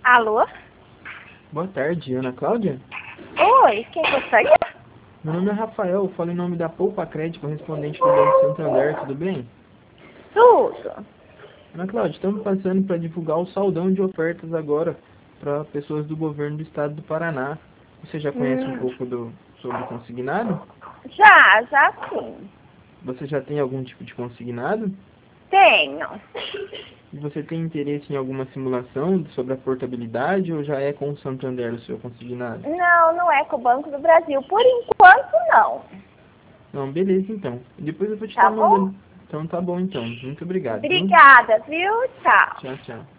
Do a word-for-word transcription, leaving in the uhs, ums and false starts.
Alô? Boa tarde, Ana Cláudia? Oi, quem gostaria? Meu nome é Rafael, eu falo em nome da Poupa Crédito, correspondente do Banco Santander, tudo bem? Tudo. Ana Cláudia, estamos passando para divulgar o saldão de ofertas agora para pessoas do governo do estado do Paraná. Você já conhece um Hum, pouco do, sobre consignado? já, já sim. Você já tem algum tipo de consignado? Tenho. E você tem interesse em alguma simulação sobre a portabilidade ou já é com o Santander o seu consignado? Não, não é com o Banco do Brasil. Por enquanto, não. Não, beleza então. Depois eu vou te estar Tá bom? mandando. Então tá bom então. Muito obrigado, viu? Obrigada, viu? Tchau. Tchau, tchau.